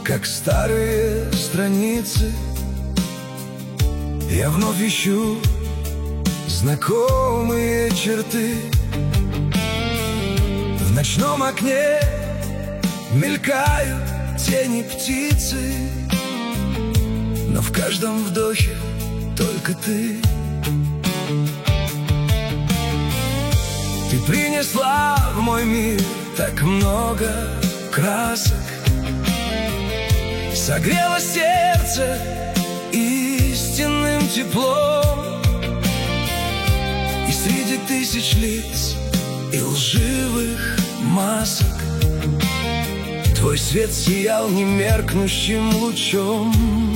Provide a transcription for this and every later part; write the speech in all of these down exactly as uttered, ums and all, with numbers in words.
как старые страницы, я вновь ищу знакомые черты. В ночном окне мелькают тени птицы, но в каждом вдохе только ты. Ты принесла в мой мир так много красок, согрела сердце истинным теплом. И среди тысяч лиц и лживых масок твой свет сиял немеркнущим лучом.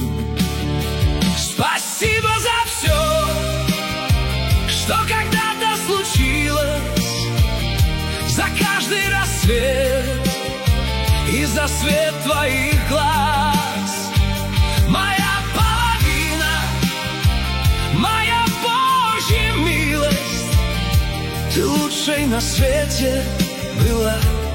Спасибо за все, что когда-то случилось, за каждый рассвет и за свет твоих глаз. Моя половина, моя Божья милость, ты лучшей на свете была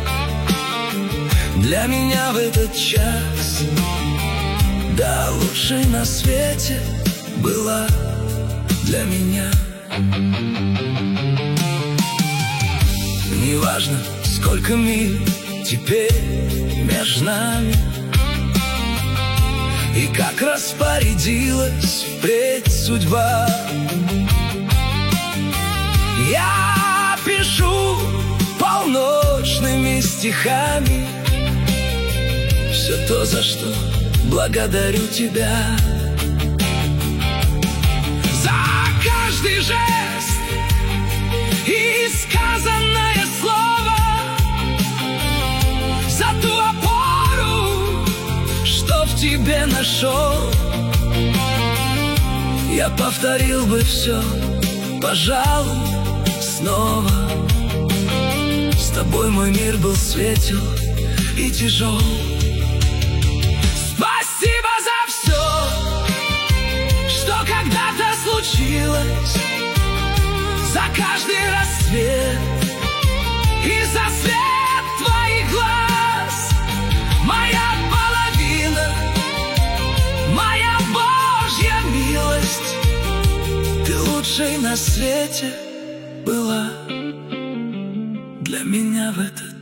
для меня в этот час. Да, лучшей на свете была для меня. Неважно, сколько миль теперь между нами, и как распорядилась впредь судьба. Я пишу полночными стихами все то, за что благодарю тебя. За каждый жест и сказанное слово, за ту опору, что в тебе нашел. Я повторил бы все, пожалуй, снова. С тобой мой мир был светел и тяжел. Спасибо за все, что когда-то случилось, за каждый рассвет и за свет твоих глаз. Моя половина, моя Божья милость, ты лучшей на свете была для меня в этот